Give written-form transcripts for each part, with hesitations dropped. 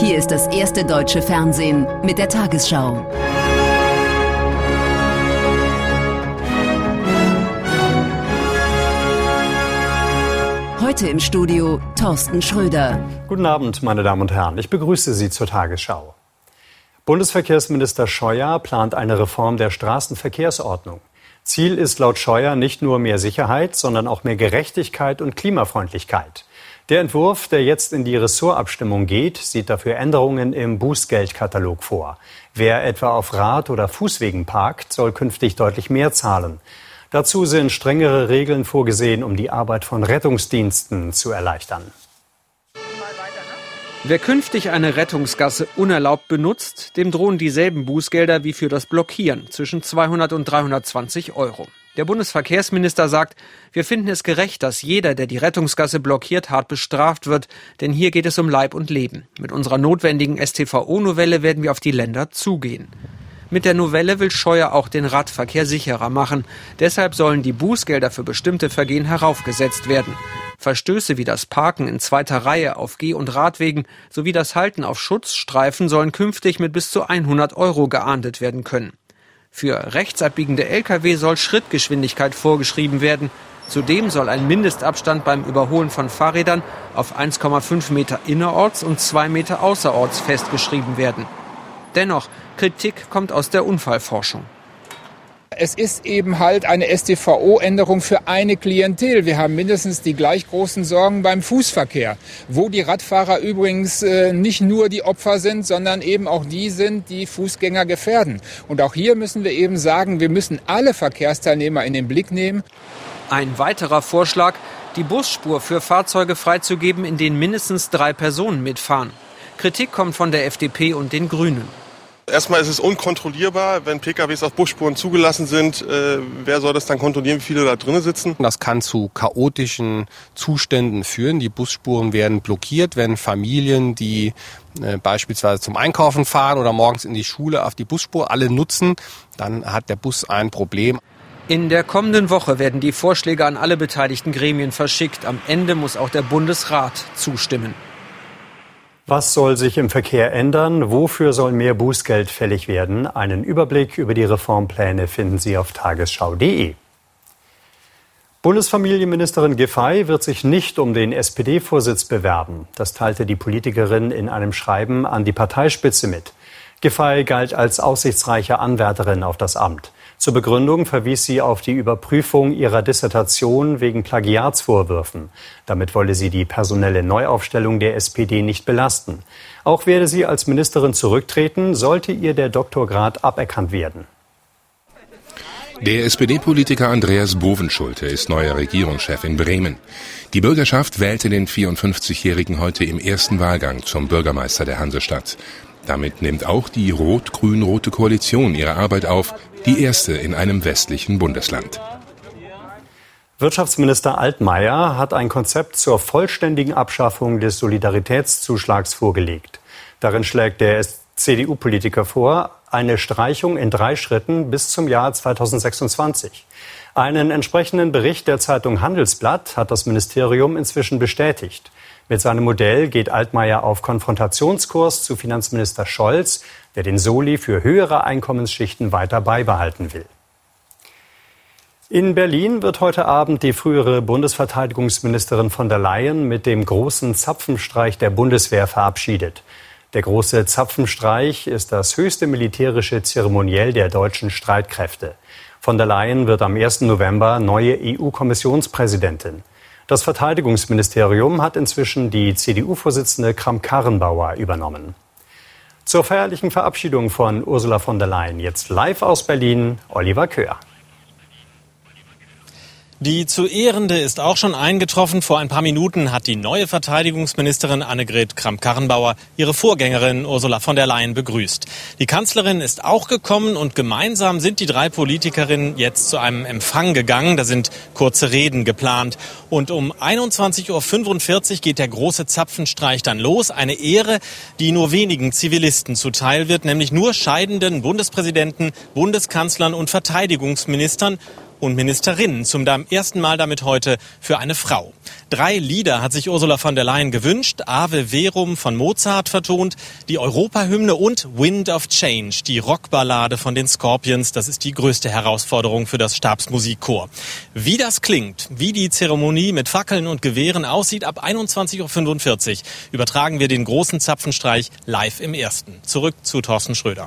Hier ist das erste deutsche Fernsehen mit der Tagesschau. Heute im Studio Thorsten Schröder. Guten Abend, meine Damen und Herren. Ich begrüße Sie zur Tagesschau. Bundesverkehrsminister Scheuer plant eine Reform der Straßenverkehrsordnung. Ziel ist laut Scheuer nicht nur mehr Sicherheit, sondern auch mehr Gerechtigkeit und Klimafreundlichkeit. Der Entwurf, der jetzt in die Ressortabstimmung geht, sieht dafür Änderungen im Bußgeldkatalog vor. Wer etwa auf Rad- oder Fußwegen parkt, soll künftig deutlich mehr zahlen. Dazu sind strengere Regeln vorgesehen, um die Arbeit von Rettungsdiensten zu erleichtern. Wer künftig eine Rettungsgasse unerlaubt benutzt, dem drohen dieselben Bußgelder wie für das Blockieren, zwischen 200 und 320 Euro. Der Bundesverkehrsminister sagt, wir finden es gerecht, dass jeder, der die Rettungsgasse blockiert, hart bestraft wird, denn hier geht es um Leib und Leben. Mit unserer notwendigen StVO-Novelle werden wir auf die Länder zugehen. Mit der Novelle will Scheuer auch den Radverkehr sicherer machen. Deshalb sollen die Bußgelder für bestimmte Vergehen heraufgesetzt werden. Verstöße wie das Parken in zweiter Reihe auf Geh- und Radwegen sowie das Halten auf Schutzstreifen sollen künftig mit bis zu 100 Euro geahndet werden können. Für rechtsabbiegende Lkw soll Schrittgeschwindigkeit vorgeschrieben werden. Zudem soll ein Mindestabstand beim Überholen von Fahrrädern auf 1,5 Meter innerorts und 2 Meter außerorts festgeschrieben werden. Dennoch, Kritik kommt aus der Unfallforschung. Es ist eben halt eine StVO-Änderung für eine Klientel. Wir haben mindestens die gleich großen Sorgen beim Fußverkehr, wo die Radfahrer übrigens nicht nur die Opfer sind, sondern eben auch die sind, die Fußgänger gefährden. Und auch hier müssen wir eben sagen, wir müssen alle Verkehrsteilnehmer in den Blick nehmen. Ein weiterer Vorschlag, die Busspur für Fahrzeuge freizugeben, in denen mindestens 3 Personen mitfahren. Kritik kommt von der FDP und den Grünen. Erstmal ist es unkontrollierbar, wenn PKWs auf Busspuren zugelassen sind. Wer soll das dann kontrollieren, wie viele da drin sitzen? Das kann zu chaotischen Zuständen führen. Die Busspuren werden blockiert, wenn Familien, die beispielsweise zum Einkaufen fahren oder morgens in die Schule auf die Busspur alle nutzen, dann hat der Bus ein Problem. In der kommenden Woche werden die Vorschläge an alle beteiligten Gremien verschickt. Am Ende muss auch der Bundesrat zustimmen. Was soll sich im Verkehr ändern? Wofür soll mehr Bußgeld fällig werden? Einen Überblick über die Reformpläne finden Sie auf tagesschau.de. Bundesfamilienministerin Giffey wird sich nicht um den SPD-Vorsitz bewerben. Das teilte die Politikerin in einem Schreiben an die Parteispitze mit. Giffey galt als aussichtsreiche Anwärterin auf das Amt. Zur Begründung verwies sie auf die Überprüfung ihrer Dissertation wegen Plagiatsvorwürfen. Damit wolle sie die personelle Neuaufstellung der SPD nicht belasten. Auch werde sie als Ministerin zurücktreten, sollte ihr der Doktorgrad aberkannt werden. Der SPD-Politiker Andreas Bovenschulte ist neuer Regierungschef in Bremen. Die Bürgerschaft wählte den 54-Jährigen heute im ersten Wahlgang zum Bürgermeister der Hansestadt. Damit nimmt auch die rot-grün-rote Koalition ihre Arbeit auf, die erste in einem westlichen Bundesland. Wirtschaftsminister Altmaier hat ein Konzept zur vollständigen Abschaffung des Solidaritätszuschlags vorgelegt. Darin schlägt der CDU-Politiker vor, eine Streichung in 3 Schritten bis zum Jahr 2026. Einen entsprechenden Bericht der Zeitung Handelsblatt hat das Ministerium inzwischen bestätigt. Mit seinem Modell geht Altmaier auf Konfrontationskurs zu Finanzminister Scholz, der den Soli für höhere Einkommensschichten weiter beibehalten will. In Berlin wird heute Abend die frühere Bundesverteidigungsministerin von der Leyen mit dem großen Zapfenstreich der Bundeswehr verabschiedet. Der große Zapfenstreich ist das höchste militärische Zeremoniell der deutschen Streitkräfte. Von der Leyen wird am 1. November neue EU-Kommissionspräsidentin. Das Verteidigungsministerium hat inzwischen die CDU-Vorsitzende Kramp-Karrenbauer übernommen. Zur feierlichen Verabschiedung von Ursula von der Leyen jetzt live aus Berlin, Oliver Köhr. Die zu Ehrende ist auch schon eingetroffen. Vor ein paar Minuten hat die neue Verteidigungsministerin Annegret Kramp-Karrenbauer ihre Vorgängerin Ursula von der Leyen begrüßt. Die Kanzlerin ist auch gekommen und gemeinsam sind die 3 Politikerinnen jetzt zu einem Empfang gegangen. Da sind kurze Reden geplant. Und um 21:45 Uhr geht der große Zapfenstreich dann los. Eine Ehre, die nur wenigen Zivilisten zuteil wird, nämlich nur scheidenden Bundespräsidenten, Bundeskanzlern und Verteidigungsministern. und Ministerinnen. Zum ersten Mal damit heute für eine Frau. 3 Lieder hat sich Ursula von der Leyen gewünscht. Ave Verum von Mozart vertont, die Europahymne und Wind of Change, die Rockballade von den Scorpions. Das ist die größte Herausforderung für das Stabsmusikchor. Wie das klingt, wie die Zeremonie mit Fackeln und Gewehren aussieht, ab 21.45 Uhr übertragen wir den großen Zapfenstreich live im Ersten. Zurück zu Thorsten Schröder.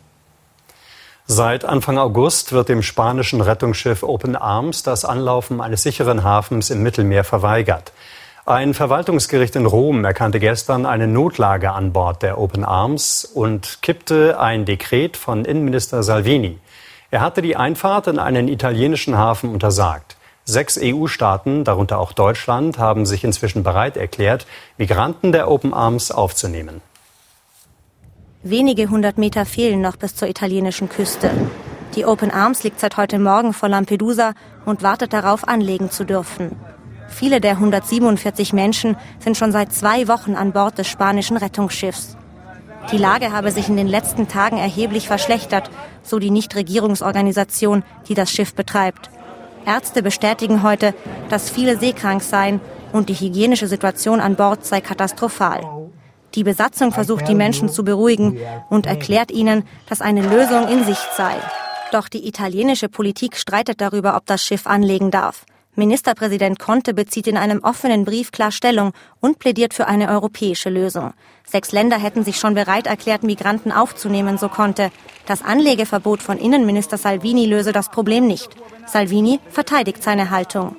Seit Anfang August wird dem spanischen Rettungsschiff Open Arms das Anlaufen eines sicheren Hafens im Mittelmeer verweigert. Ein Verwaltungsgericht in Rom erkannte gestern eine Notlage an Bord der Open Arms und kippte ein Dekret von Innenminister Salvini. Er hatte die Einfahrt in einen italienischen Hafen untersagt. 6 EU-Staaten, darunter auch Deutschland, haben sich inzwischen bereit erklärt, Migranten der Open Arms aufzunehmen. Wenige 100 Meter fehlen noch bis zur italienischen Küste. Die Open Arms liegt seit heute Morgen vor Lampedusa und wartet darauf, anlegen zu dürfen. Viele der 147 Menschen sind schon seit 2 Wochen an Bord des spanischen Rettungsschiffs. Die Lage habe sich in den letzten Tagen erheblich verschlechtert, so die Nichtregierungsorganisation, die das Schiff betreibt. Ärzte bestätigen heute, dass viele seekrank seien und die hygienische Situation an Bord sei katastrophal. Die Besatzung versucht, die Menschen zu beruhigen und erklärt ihnen, dass eine Lösung in Sicht sei. Doch die italienische Politik streitet darüber, ob das Schiff anlegen darf. Ministerpräsident Conte bezieht in einem offenen Brief klar Stellung und plädiert für eine europäische Lösung. 6 Länder hätten sich schon bereit erklärt, Migranten aufzunehmen, so Conte. Das Anlegeverbot von Innenminister Salvini löse das Problem nicht. Salvini verteidigt seine Haltung.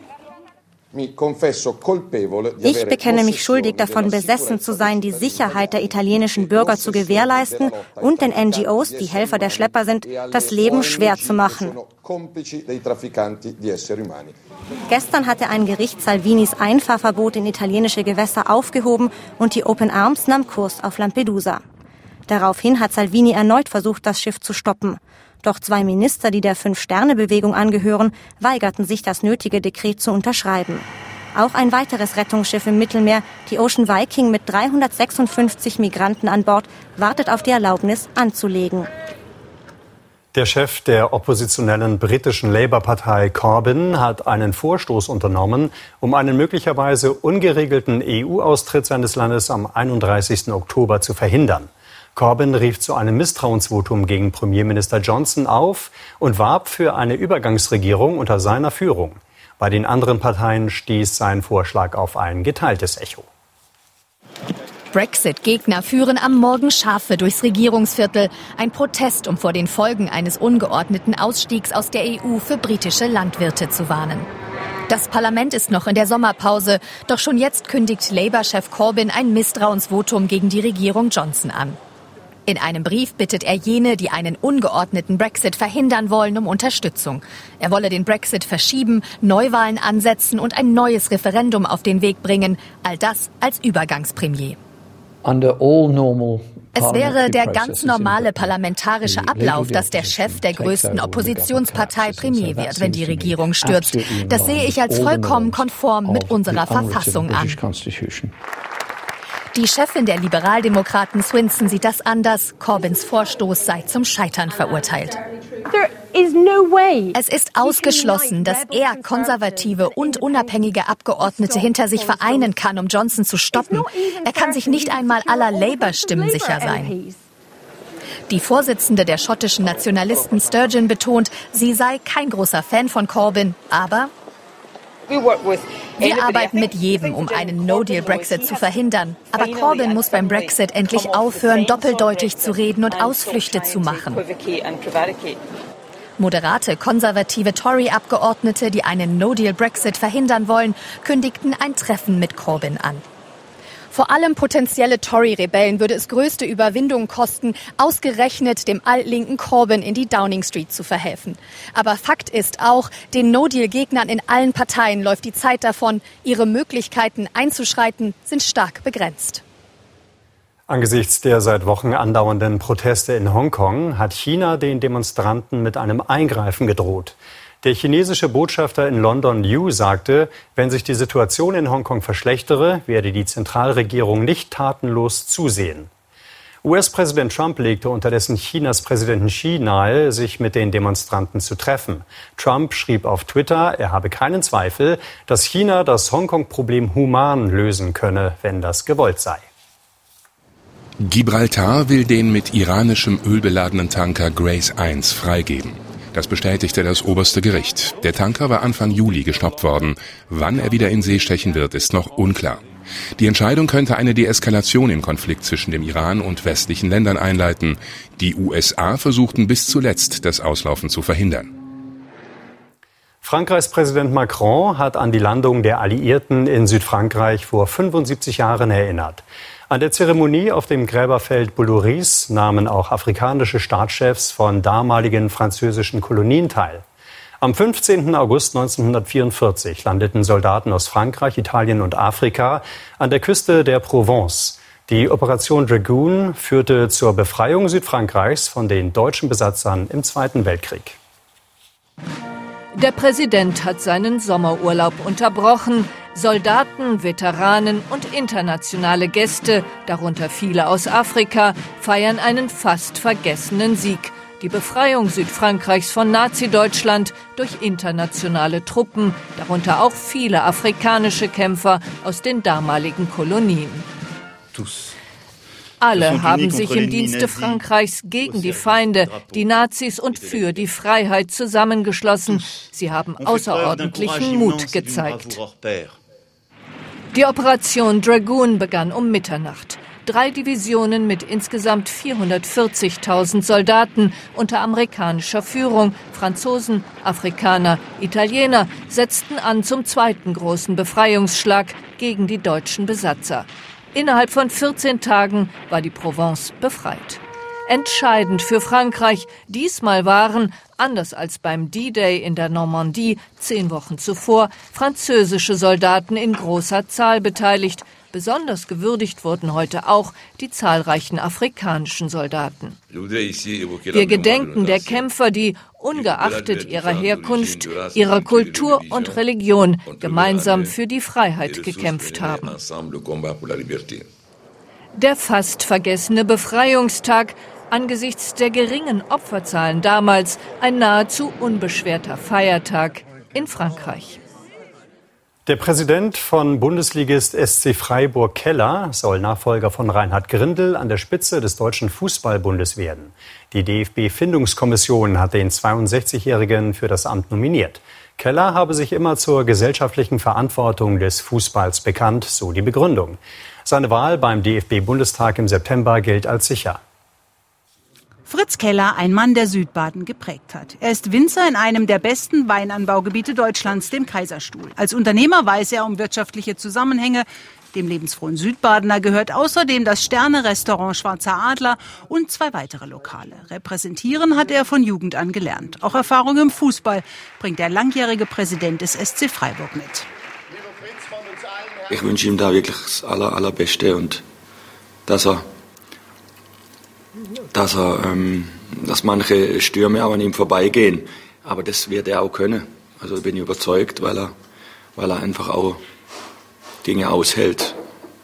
Ich bekenne mich schuldig, davon besessen zu sein, die Sicherheit der italienischen Bürger zu gewährleisten und den NGOs, die Helfer der Schlepper sind, das Leben schwer zu machen. Gestern hatte ein Gericht Salvinis Einfahrverbot in italienische Gewässer aufgehoben und die Open Arms nahm Kurs auf Lampedusa. Daraufhin hat Salvini erneut versucht, das Schiff zu stoppen. Doch 2 Minister, die der 5-Sterne-Bewegung angehören, weigerten sich, das nötige Dekret zu unterschreiben. Auch ein weiteres Rettungsschiff im Mittelmeer, die Ocean Viking mit 356 Migranten an Bord, wartet auf die Erlaubnis, anzulegen. Der Chef der oppositionellen britischen Labour-Partei Corbyn hat einen Vorstoß unternommen, um einen möglicherweise ungeregelten EU-Austritt seines Landes am 31. Oktober zu verhindern. Corbyn rief zu einem Misstrauensvotum gegen Premierminister Johnson auf und warb für eine Übergangsregierung unter seiner Führung. Bei den anderen Parteien stieß sein Vorschlag auf ein geteiltes Echo. Brexit-Gegner führen am Morgen Schafe durchs Regierungsviertel. Ein Protest, um vor den Folgen eines ungeordneten Ausstiegs aus der EU für britische Landwirte zu warnen. Das Parlament ist noch in der Sommerpause, doch schon jetzt kündigt Labour-Chef Corbyn ein Misstrauensvotum gegen die Regierung Johnson an. In einem Brief bittet er jene, die einen ungeordneten Brexit verhindern wollen, um Unterstützung. Er wolle den Brexit verschieben, Neuwahlen ansetzen und ein neues Referendum auf den Weg bringen. All das als Übergangspremier. Es wäre der ganz normale parlamentarische Ablauf, dass der Chef der größten Oppositionspartei Premier wird, wenn die Regierung stürzt. Das sehe ich als vollkommen konform mit unserer Verfassung an. Die Chefin der Liberaldemokraten Swinson sieht das anders. Corbyns Vorstoß sei zum Scheitern verurteilt. Es ist ausgeschlossen, dass er konservative und unabhängige Abgeordnete hinter sich vereinen kann, um Johnson zu stoppen. Er kann sich nicht einmal aller Labour-Stimmen sicher sein. Die Vorsitzende der schottischen Nationalisten Sturgeon betont, sie sei kein großer Fan von Corbyn, aber wir arbeiten mit jedem, um einen No-Deal-Brexit zu verhindern. Aber Corbyn muss beim Brexit endlich aufhören, doppeldeutig zu reden und Ausflüchte zu machen. Moderate, konservative Tory-Abgeordnete, die einen No-Deal-Brexit verhindern wollen, kündigten ein Treffen mit Corbyn an. Vor allem potenzielle Tory-Rebellen würde es größte Überwindung kosten, ausgerechnet dem altlinken Corbyn in die Downing Street zu verhelfen. Aber Fakt ist auch, den No-Deal-Gegnern in allen Parteien läuft die Zeit davon. Ihre Möglichkeiten einzuschreiten sind stark begrenzt. Angesichts der seit Wochen andauernden Proteste in Hongkong hat China den Demonstranten mit einem Eingreifen gedroht. Der chinesische Botschafter in London, Liu, sagte, wenn sich die Situation in Hongkong verschlechtere, werde die Zentralregierung nicht tatenlos zusehen. US-Präsident Trump legte unterdessen Chinas Präsidenten Xi nahe, sich mit den Demonstranten zu treffen. Trump schrieb auf Twitter, er habe keinen Zweifel, dass China das Hongkong-Problem human lösen könne, wenn das gewollt sei. Gibraltar will den mit iranischem Öl beladenen Tanker Grace 1 freigeben. Das bestätigte das oberste Gericht. Der Tanker war Anfang Juli gestoppt worden. Wann er wieder in See stechen wird, ist noch unklar. Die Entscheidung könnte eine Deeskalation im Konflikt zwischen dem Iran und westlichen Ländern einleiten. Die USA versuchten bis zuletzt, das Auslaufen zu verhindern. Frankreichs Präsident Macron hat an die Landung der Alliierten in Südfrankreich vor 75 Jahren erinnert. An der Zeremonie auf dem Gräberfeld Boulouris nahmen auch afrikanische Staatschefs von damaligen französischen Kolonien teil. Am 15. August 1944 landeten Soldaten aus Frankreich, Italien und Afrika an der Küste der Provence. Die Operation Dragoon führte zur Befreiung Südfrankreichs von den deutschen Besatzern im Zweiten Weltkrieg. Der Präsident hat seinen Sommerurlaub unterbrochen. Soldaten, Veteranen und internationale Gäste, darunter viele aus Afrika, feiern einen fast vergessenen Sieg. Die Befreiung Südfrankreichs von Nazi-Deutschland durch internationale Truppen, darunter auch viele afrikanische Kämpfer aus den damaligen Kolonien. Alle haben sich im Dienste Frankreichs gegen die Feinde, die Nazis und für die Freiheit zusammengeschlossen. Sie haben außerordentlichen Mut gezeigt. Die Operation Dragoon begann um Mitternacht. 3 Divisionen mit insgesamt 440.000 Soldaten unter amerikanischer Führung, Franzosen, Afrikaner, Italiener, setzten an zum zweiten großen Befreiungsschlag gegen die deutschen Besatzer. Innerhalb von 14 Tagen war die Provence befreit. Entscheidend für Frankreich, diesmal waren, anders als beim D-Day in der Normandie 10 Wochen zuvor, französische Soldaten in großer Zahl beteiligt. Besonders gewürdigt wurden heute auch die zahlreichen afrikanischen Soldaten. Wir gedenken der Kämpfer, die ungeachtet ihrer Herkunft, ihrer Kultur und Religion gemeinsam für die Freiheit gekämpft haben. Der fast vergessene Befreiungstag, angesichts der geringen Opferzahlen damals ein nahezu unbeschwerter Feiertag in Frankreich. Der Präsident von Bundesligist SC Freiburg Keller soll Nachfolger von Reinhard Grindel an der Spitze des Deutschen Fußballbundes werden. Die DFB-Findungskommission hat den 62-Jährigen für das Amt nominiert. Keller habe sich immer zur gesellschaftlichen Verantwortung des Fußballs bekannt, so die Begründung. Seine Wahl beim DFB-Bundestag im September gilt als sicher. Fritz Keller, ein Mann, der Südbaden geprägt hat. Er ist Winzer in einem der besten Weinanbaugebiete Deutschlands, dem Kaiserstuhl. Als Unternehmer weiß er um wirtschaftliche Zusammenhänge. Dem lebensfrohen Südbadener gehört außerdem das Sterne-Restaurant Schwarzer Adler und 2 weitere Lokale. Repräsentieren hat er von Jugend an gelernt. Auch Erfahrung im Fußball bringt der langjährige Präsident des SC Freiburg mit. Ich wünsche ihm da wirklich das Allerbeste und dass manche Stürme auch an ihm vorbeigehen. Aber das wird er auch können. Also bin ich überzeugt, weil er einfach auch Dinge aushält,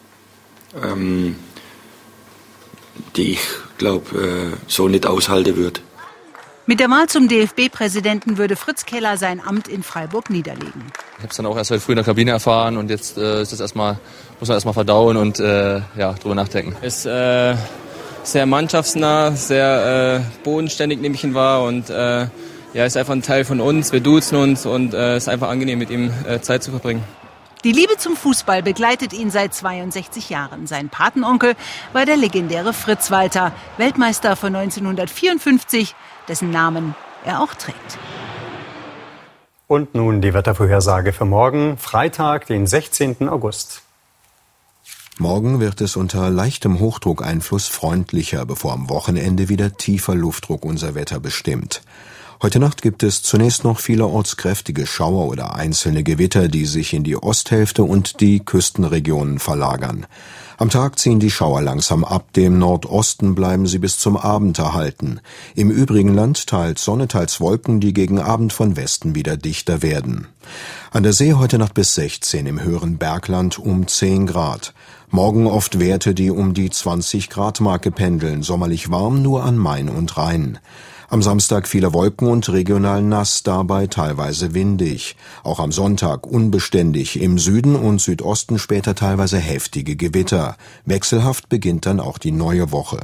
die ich glaube so nicht aushalten würde. Mit der Wahl zum DFB-Präsidenten würde Fritz Keller sein Amt in Freiburg niederlegen. Ich habe es dann auch erst heute früh in der Kabine erfahren und jetzt muss man erstmal verdauen und drüber nachdenken. Ist sehr mannschaftsnah, sehr bodenständig nehme ich ihn wahr und ist einfach ein Teil von uns. Wir duzen uns und es ist einfach angenehm, mit ihm Zeit zu verbringen. Die Liebe zum Fußball begleitet ihn seit 62 Jahren. Sein Patenonkel war der legendäre Fritz Walter, Weltmeister von 1954, dessen Namen er auch trägt. Und nun die Wettervorhersage für morgen, Freitag, den 16. August. Morgen wird es unter leichtem Hochdruckeinfluss freundlicher, bevor am Wochenende wieder tiefer Luftdruck unser Wetter bestimmt. Heute Nacht gibt es zunächst noch vielerorts kräftige Schauer oder einzelne Gewitter, die sich in die Osthälfte und die Küstenregionen verlagern. Am Tag ziehen die Schauer langsam ab, dem Nordosten bleiben sie bis zum Abend erhalten. Im übrigen Land teils Sonne, teils Wolken, die gegen Abend von Westen wieder dichter werden. An der See heute Nacht bis 16, im höheren Bergland um 10 Grad. Morgen oft Werte, die um die 20 Grad Marke pendeln, sommerlich warm nur an Main und Rhein. Am Samstag viele Wolken und regional nass, dabei teilweise windig. Auch am Sonntag unbeständig, im Süden und Südosten später teilweise heftige Gewitter. Wechselhaft beginnt dann auch die neue Woche.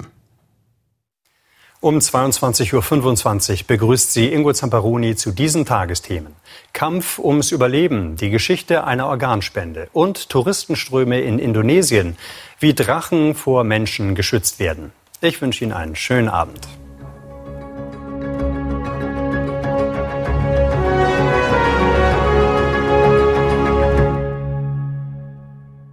Um 22.25 Uhr begrüßt sie Ingo Zamperoni zu diesen Tagesthemen. Kampf ums Überleben, die Geschichte einer Organspende und Touristenströme in Indonesien, wie Drachen vor Menschen geschützt werden. Ich wünsche Ihnen einen schönen Abend.